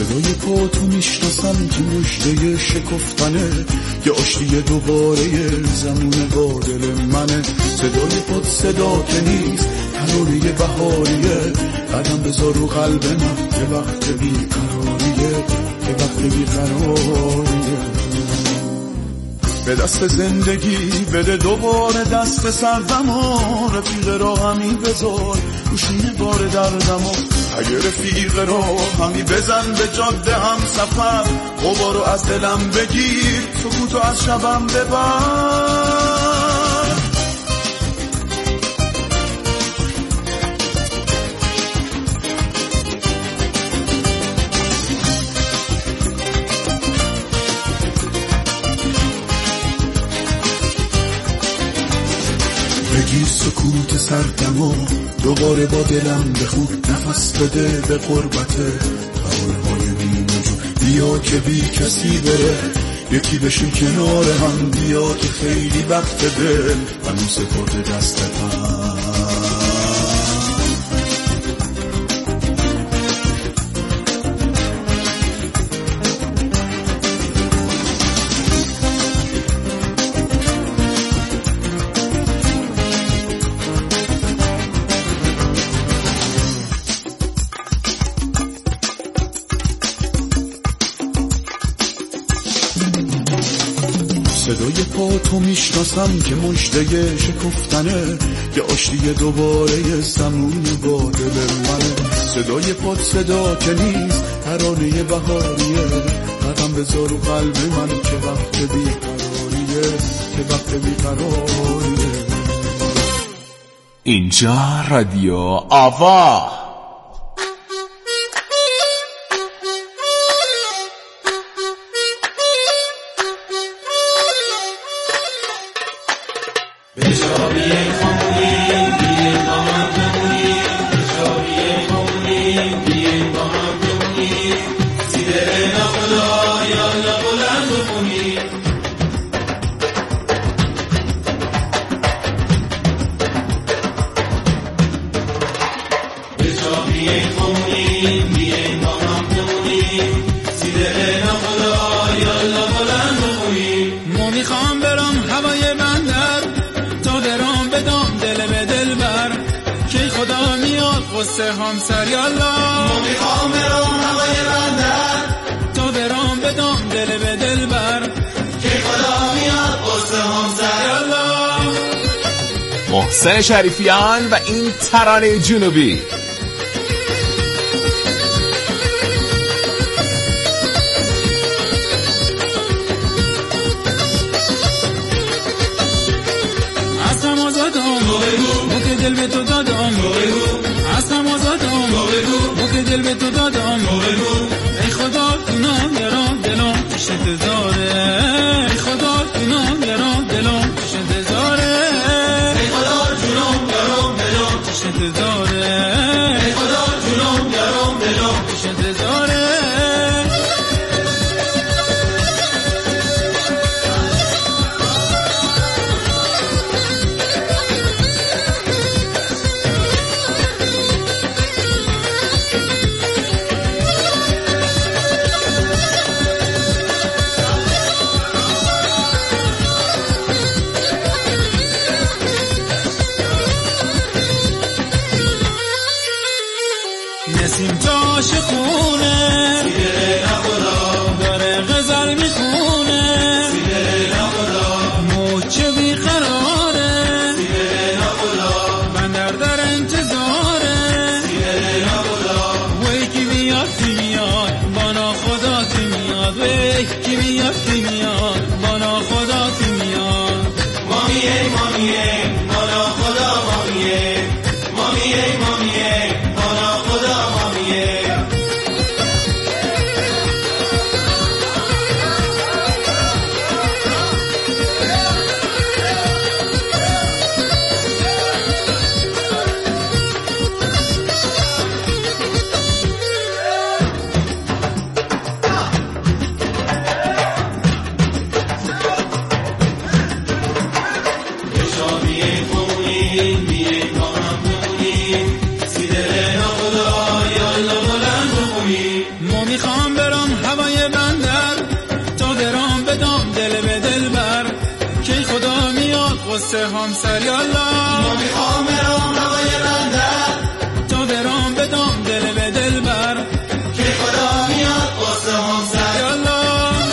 صدای پا تو میشناسم که مژده شکفتنه، یه آشتی دوباره زمون با دل منه. صدای پا صدا که نیست، ترانه بهاریه، قدم بذار رو قلب من که وقت بیقراریه، که وقت بیقراریه. به دست زندگی بده دوباره دست سردمو، رفیق را همی بذار روشین بار دردمو. اگه رفیق را همی بزن به جاده هم سفر، غبارو از دلم بگیر، سکوتو از شبم ببر. بگیر سکوت سردمو، دوباره با دلم بخون، نفس بده به غربت ترانه‌های بی‌نجوم. بیا که بی کسی بره، یکی بشین کنار هم، بیا که خیلی وقت دل هنوز سپرده دست هم. صدای پا تو میشناسم که مژده شکفتنه، یه آشتی دوباره زمون با دل منه. صدای پا صدا که نیست، ترانه بهاریه، قدم بذار رو قلب من که وقت بیقراریه، که وقت بیقراریه. اینجا رادیو آوا. ما میخوام برم هوای بندر، تا برام بدم دل به دل بر، که خدا میاد قصه همسر یالا. ما میخوام برم هوای بندر، تا برام بدم دل به دل بر، که خدا میاد قصه همسر یالا. محسن شریفیان و این ترانه جنوبی. دل به تو دادم، اصلا آزادم، مو که دل به تو دادم. ای خدا دونم درام دلم پیش انتظاره، ای خدا دونم درام دلم پیش انتظاره، ای خدا جونم درام دلم پیش انتظاره، ای خدا جونم درام دلم پیش انتظاره. نسیم تاش خونه سیده نخدا، داره غزل میخونه سیده نخدا، موچه بیقراره سیده نخدا، بندر در انتظاره سیده نخدا. وی کی میاد کی میاد، بانا خدا کی میاد، وی کی میاد کی میاد، بانا خدا کی میاد. مامیه مامیه بانا خدا، مامیه مامیه مامیه بانا خدا، مامیه. ما میخوام همسر یالا ما میخوام برام هوای بندر تا برام بدم دل به دل بر که خدا میاد واسه همسر یالا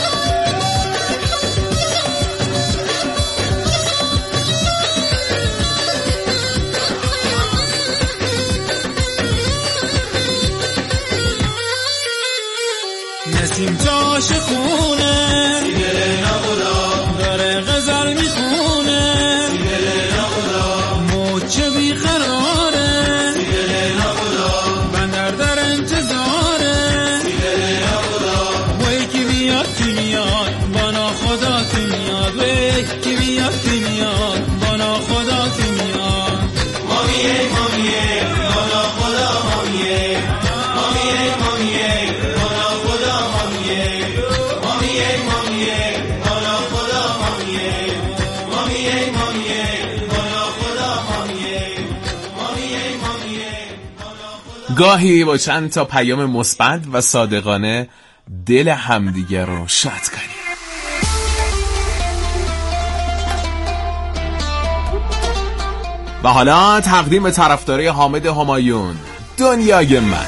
نسیم جاش خونه سیگره نخدا داره غزل میخونه سیگره نخدا موچه بیقراره سیگره نخدا بندر در انتظاره سیگره نخدا وی کی بیاد بانا خدا کی میاد وی کی بیاد بانا خدا کی میاد مامیه مامیه بانا خدا مامیه مامیه مامیه بانا خدا مامیه مامیه مامیه بانا خدا مامیه مامیه مامیه بانا خدا مامیه مامیه مامیه. گاهی با چند تا پیام مثبت و صادقانه دل همدیگه رو شاد کنیم. و حالا تقدیم طرفداری حامد همایون، دنیای من.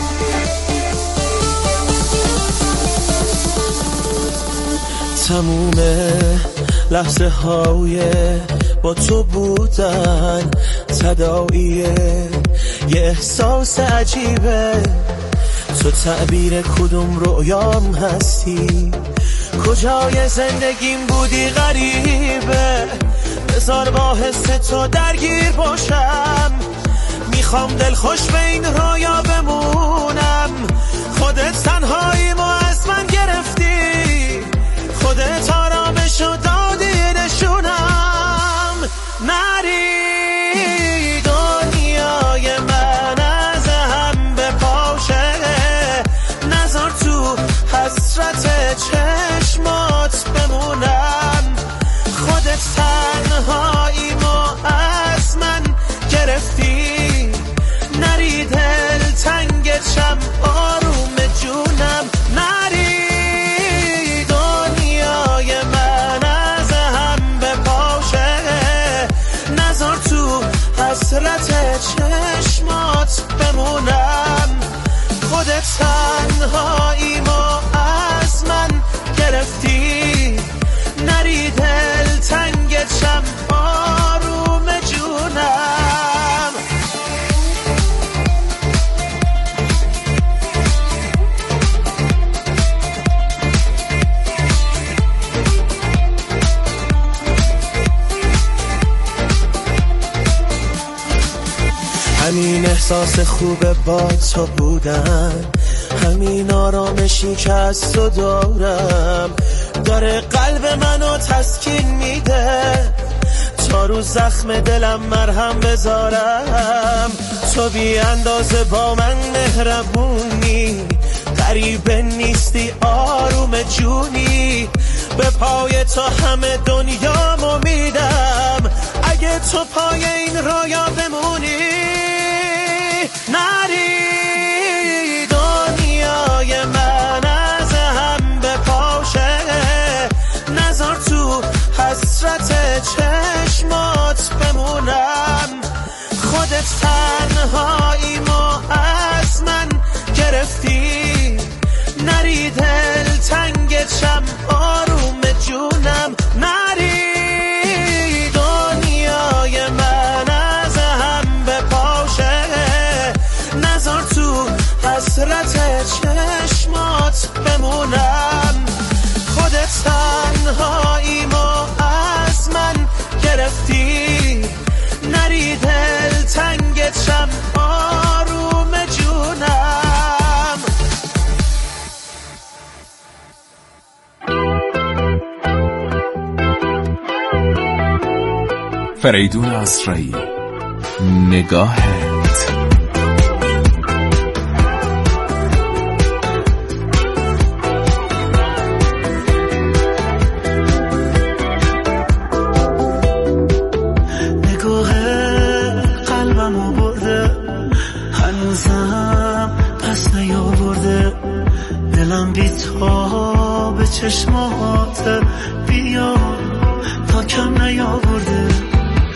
تموم لحظه های با تو بودن تداعیه یه احساس عجیبه تو تعبیر کدوم رویام هستی کجای زندگیم بودی غریبه بذار با حس تو درگیر باشم میخوام دلخوش به این رویا بمونم خودت تنهاییمو از من گرفتی خودت آرامشو دادی نشونم نری دنیای من از هم بپاشه نذار تو حسرت چشمات بمونم خودت تنهاییمو از من گرفتی نری دل تنگشم آروم جونم نری دنیای من از هم بپاشه نذار تو حسرت چشمات بمونم خودت تنهاییمو از من گرفتی نری دل تنگشم آروم جونم همین احساس خوبه با تو بودن همین آرامشی که از تو دارم داره قلب منو تسکین میده تا رو زخم دلم مرهم بذارم تو بی اندازه با من مهربونی غریبه نیستی آروم جونی به پای تو همه دنیامو میدم اگه تو پای این رویا بمونی نری دنیای من از هم بپاشه نذار تو حسرت چشمات بمونم خودت تنهاییمو از من گرفتی نری دل تنگشم آروم جونم نری دنیای من از هم بپاشه نذار تو حسرت چشمات بمونم خودت تنهاییمو از من گرفتی نری دل تنگشم آروم جونم فریدون اسرایی نگاهت. دلم بی تو به چشمات بیا تا کم نیاورده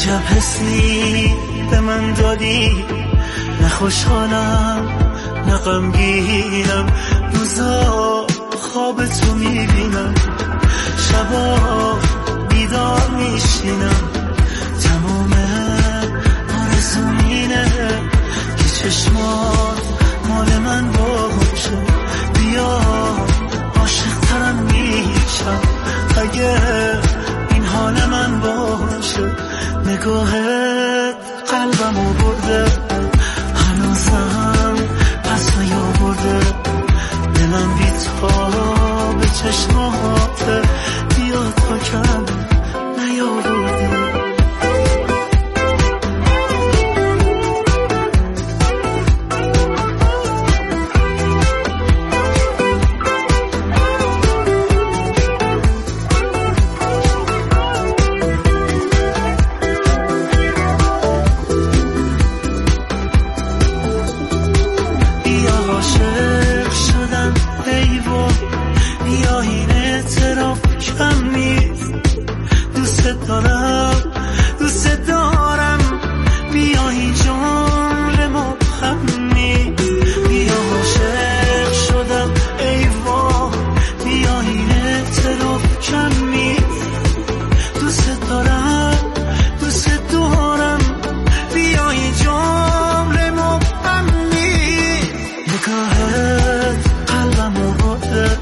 عجب حسی به من دادی، نه خوشحالم نه غمگینم، روزا خواب تو میبینم، شبا بیدار میشینم، تمام آرزوم اینه که چشمات مال من باشه، بیا عاشق ترم میشم اگه این حال من باشه، نگاهت قلبمو برده هنوزم پس نیاورده، دلم بی تا به چشماته، بیا تا کم نیاورده. دوست دارم بیایی جمله مبهمی، بیا عاشق شدم ای وا، بیایی اعتراف کمی، دوست دارم بیایی جمله مبهمی، نگاهت قلبمو برده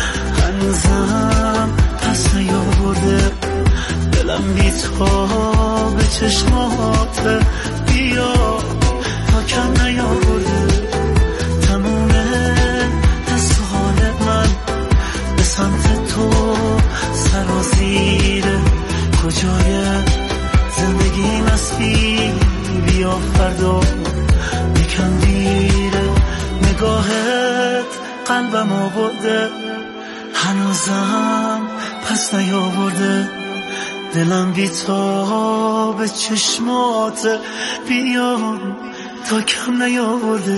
هنوزم پس نیاورده، دلم بی تا به چشماته، بیا تا کم نیاورده، تموم حس و حال من به سمت تو سرازیره، کجای زندگی مستی، بیا فردا یکم دیره، نگاهت قلبم آورده هنوزم پس نیاورده، دلم بی تا به چشمات، بیا تا کم نیاورده.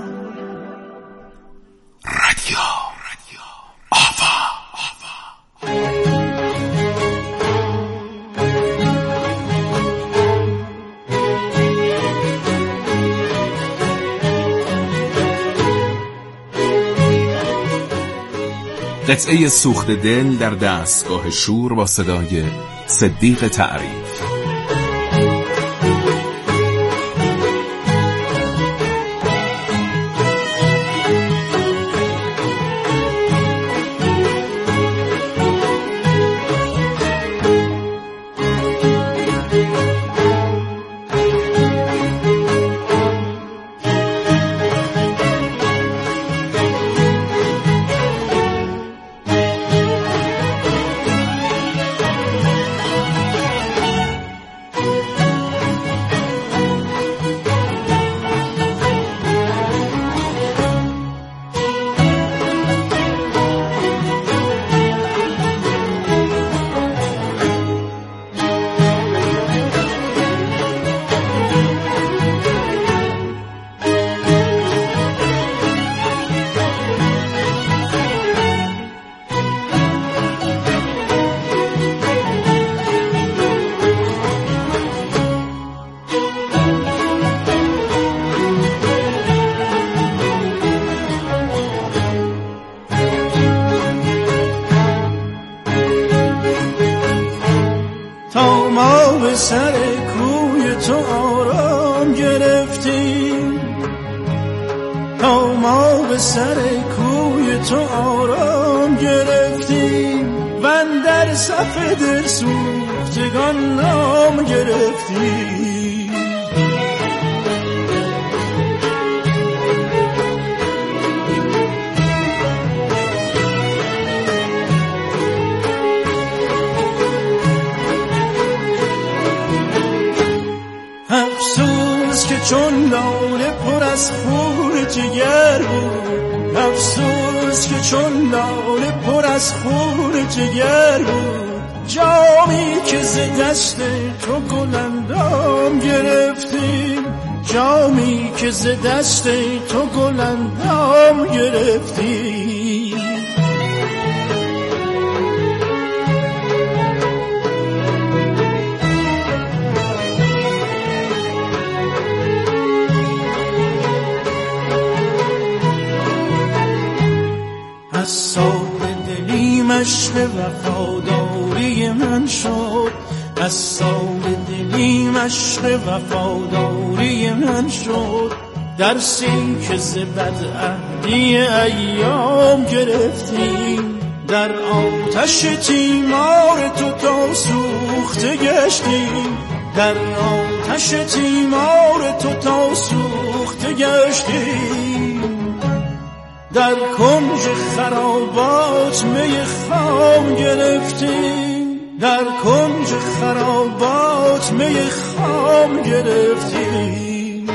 رادیو آوا. قطعه سوخت دل در دستگاه شور با صدای صدیق تعریف. سر کوی تو آرام گرفتیم، تا ما به سر کوی تو آرام گرفتیم، و در صف دل سوختگان نام گرفتیم. افسوس که چون لاله پر از خون جگر بود، افسوس که چون لاله پر از خون جگر بود، جامی که ز دست تو گلندام گرفتیم، جامی که ز دست تو گلندام گرفتیم. از صاحب دلی مشق وفاداری من شد، از صاحب دلی مشق وفاداری من شد. درسی که ز بدعهدی ایام گرفتیم، در آتش تیمار تو تا سوخته گشتیم، در آتش تیمار تو تا سوخته گشتیم. در کنج خرابات می خام گرفتیم، در کنج خرابات می خام گرفتیم.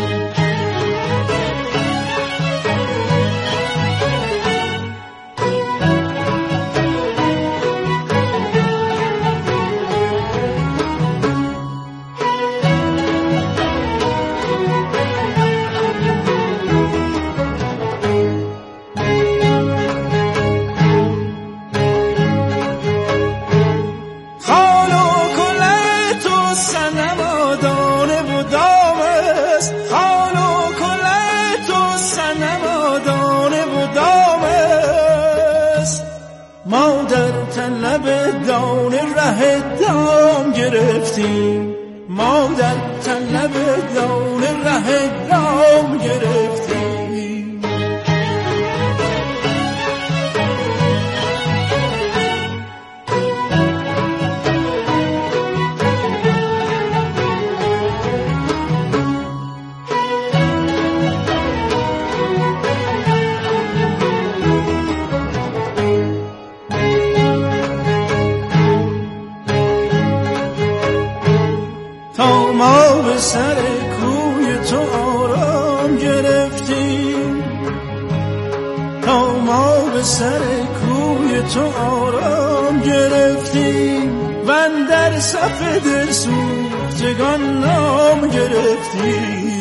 ما در طلب دانه ره دام گرفتیم، ما در طلب دانه ره دام گرفتیم. تا ما به سر کوی تو آرام گرفتیم، تا ما به سر کوی تو آرام گرفتیم. و اندر صف دل سوختگان نام گرفتیم.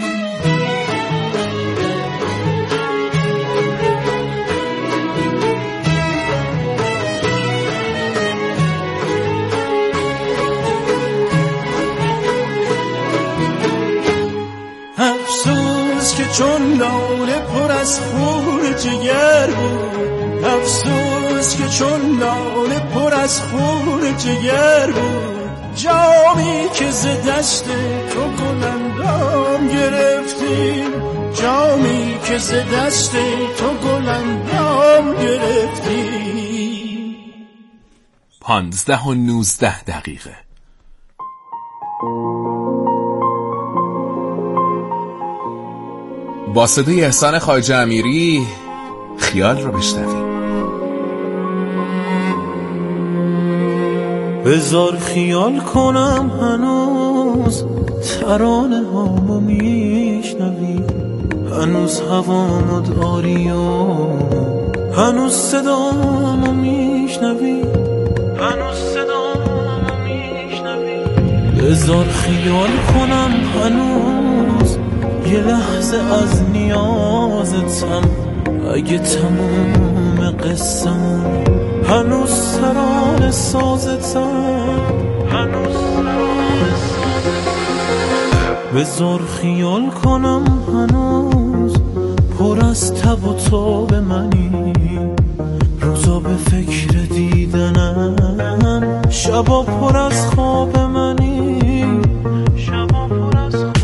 افسوس که چون لاله پر از خون جگر بود، افسوس که چون لاله پر از خون جگر بود. جامی که ز دست تو گلندام گرفتیم، جامی که ز دست تو گلندام گرفتیم. 15:19 با صدای احسان خواجه امیری خیال رو بشنویم. بذار خیال کنم هنوز ترانه هامو میشنوی، هنوز هوامو داری و هنوز صدامو میشنوی، هنوز صدامو میشنوی. بذار خیال کنم هنوز یه لحظه از نیازتم، اگه تموم قصه‌مون هنوز ترانه سازتم، هنوز ترانه سازتم. بذار خیال کنم هنوز پر از تب و تاب منی، روزا به فکر دیدنم، شبا پر از خواب منی، شبا پر از خواب.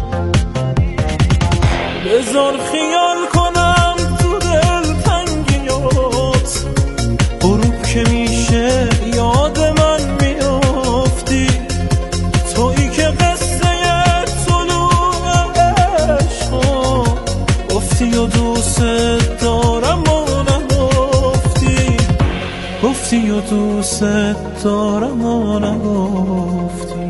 بذار خیال کنم تو دل تنگیات، غروب که میشه یاد من میافتی، تویی که قصه طلوع عشقا گفتی و دوست دارم و نگفتی، گفتی و دوست دارم و نگفتی.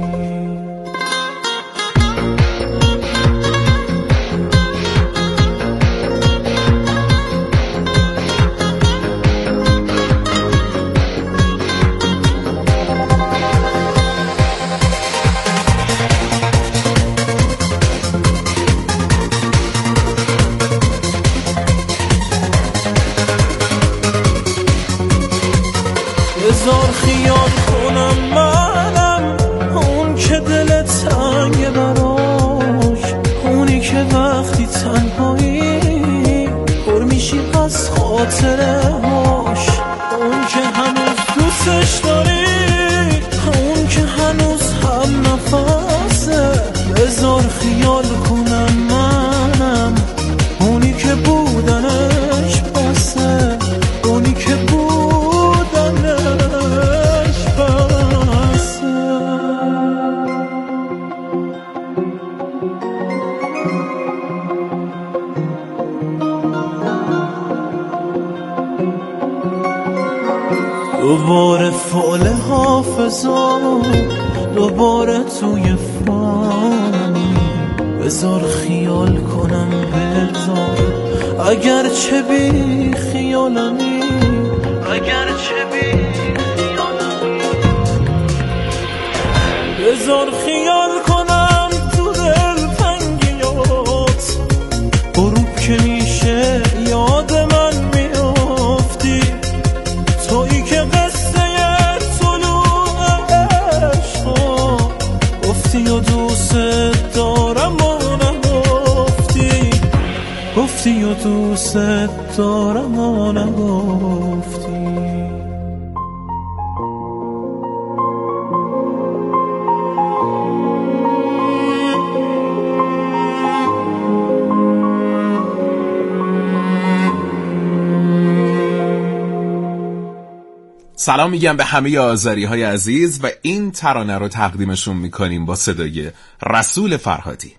بذار خیال کنم منم اون که دل تنگ براش، اونی که وقتی تنهایی پر میشی از خاطره هاش، دوستش داری، اون که هنوز هم نفسه. بذار خیال کنم منم اونی که بودنش بسه، اونی که بودنش بسه. دوباره فعل حافظا، دوباره توی فانی. بذار خیال کنم بذار، اگر چه بی خیالمی، اگر چه بی خیالمی. بذار خیال کنم تو دل تنگیات، غروب که میشه یاد من میافتی. تویی که قصه طلوع عشقا گفتی و دوست دارم و نگفتی، گفتی و دوست دارم و نگفتی. سلام میگم به همه آذری‌های عزیز و این ترانه رو تقدیمشون میکنیم با صدای رسول فرهادی.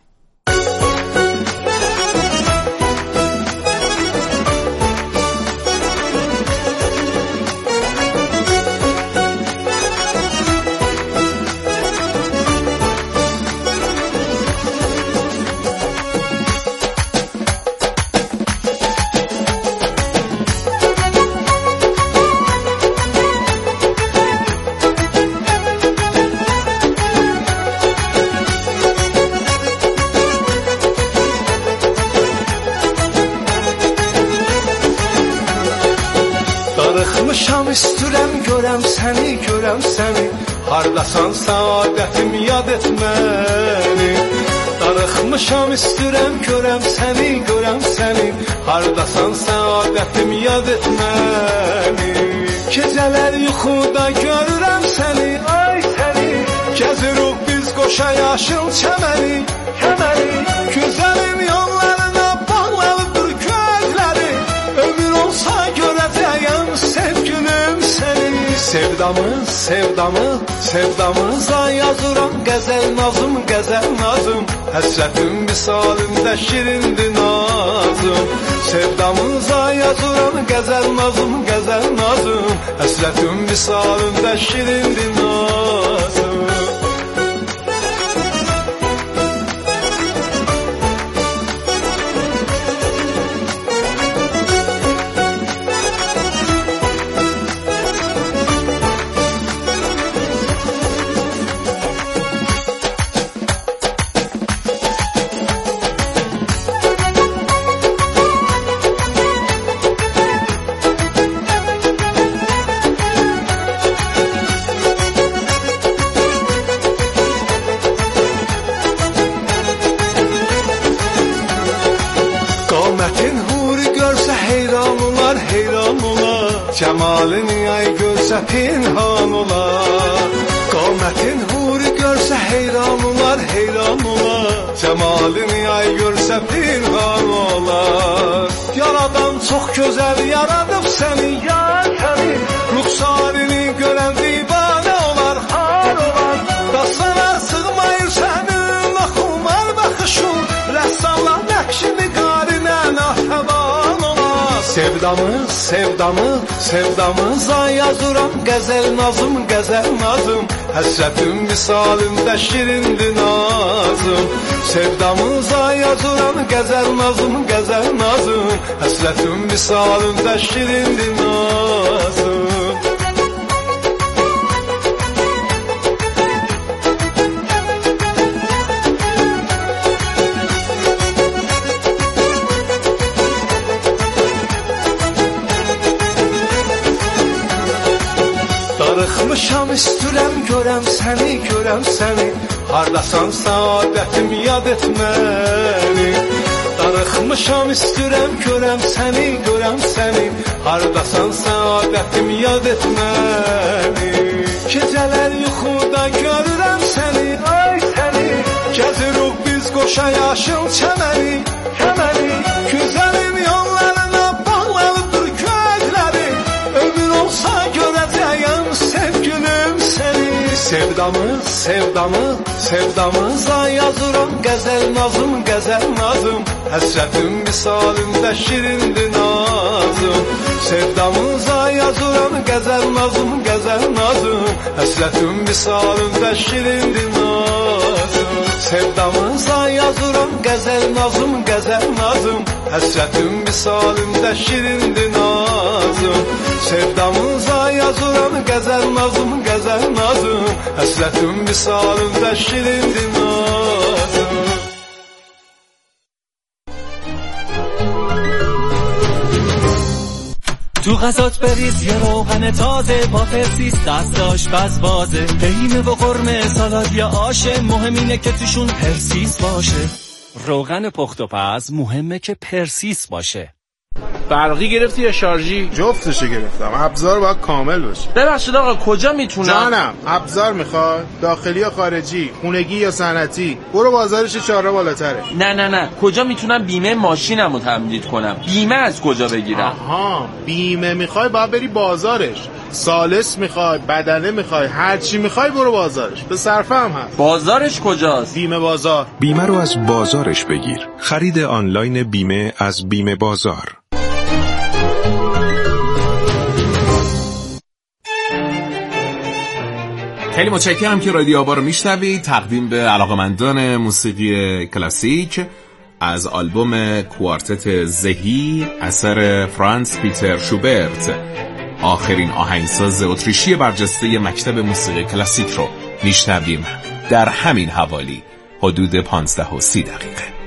Darıxmışam istürəm görəm səni, hardasan saadətim yad et məni. Darıxmışam istürəm görəm səni, hardasan saadətim yad et məni. Gecələr yuxuda görürəm səni, ay səni. Gəzirik biz qoşa yaşıl çəməni, gözəlim yollarına bağlanıdır gözləri. Ömür olsa görəcəyəm sevgilim səni. Sevdamıza yazıram qəzəl nazım, həsrətin misalində şirindir nazım. Sevdamıza yazıram qəzəl nazım, həsrətin misalində şirindir nazım. Qamətin huri görsə heyran olar, Cəmalini ay görsə pinhan olar. Qamətin huri görsə heyran olar, Cəmalini ay görsə pinhan olar. Yaradan çox gözəl yaradıb səni, ruxsarını görən divanə olar, Dastana sığmayır sənin oxumar baxışın, rəssamlar nəqşini qarinə nahəvan olar. Sevdamıza yazıram qəzəl nazım, həsrətin misalində şirindir nazım. Sevdamıza yazıram qəzəl nazım, həsrətin misalində şirindir nazım. Darıxmışam istürəm görəm səni, hardasan saadətim yad et məni. Darıxmışam Yanmışam istəyirəm görəm səni Hardasan səadətim yad etməni Gecələr yuxuda görürəm səni Ay səni Gəzirik biz qoşa yaşıl çəməni Güzəlim yollarına bağlanıdır gözləri Ömür olsa görəcəyəm sevgilim səni Sevdamıza yazıram qəzəl nazım Həsrətim misalində şirindir nazım Sevdamıza yazıram qəzəl nazım Həsrətim misalində şirindir nazım Sevdamıza yazıram qəzəl nazım Həsrətim misalində şirindir nazım Sevdamıza yazıram qəzəl nazım Həsrətim misalində şirindir nazım تو غذات بریز یه روغن تازه با پرسیس دست آشپز بازه قیمه و قرمه سالاد یا آشه مهم اینه که توشون پرسیس باشه روغن پخت و پز مهمه که پرسیس باشه برقی گرفتی یا شارژی؟ جفتشو گرفتم. ابزار باید کامل باشه. ببخشید آقا کجا میتونم؟ جانم ابزار میخواد؟ داخلی یا خارجی؟ خونگی یا صنعتی؟ برو بازارش 4 بالاتره. نه کجا میتونم بیمه ماشینمو تمدید کنم؟ بیمه از کجا بگیرم؟ آها بیمه میخوای باید بری بازارش. سالس میخوای، بدنه میخوای، هر چی میخوای برو بازارش. به صرفه هم هست. بازارش کجاست؟ بیمه بازار. بیمه رو از بازارش بگیر. خرید آنلاین بیمه از بیمه بازار. خیلی متشکرم که رادیو آوا رو میشنوید. تقدیم به علاقمندان موسیقی کلاسیک از آلبوم کوارتت زهی اثر فرانس پیتر شوبرت، آخرین آهنگساز اتریشی برجسته مکتب موسیقی کلاسیک رو میشنویم در همین حوالی حدود 15:30.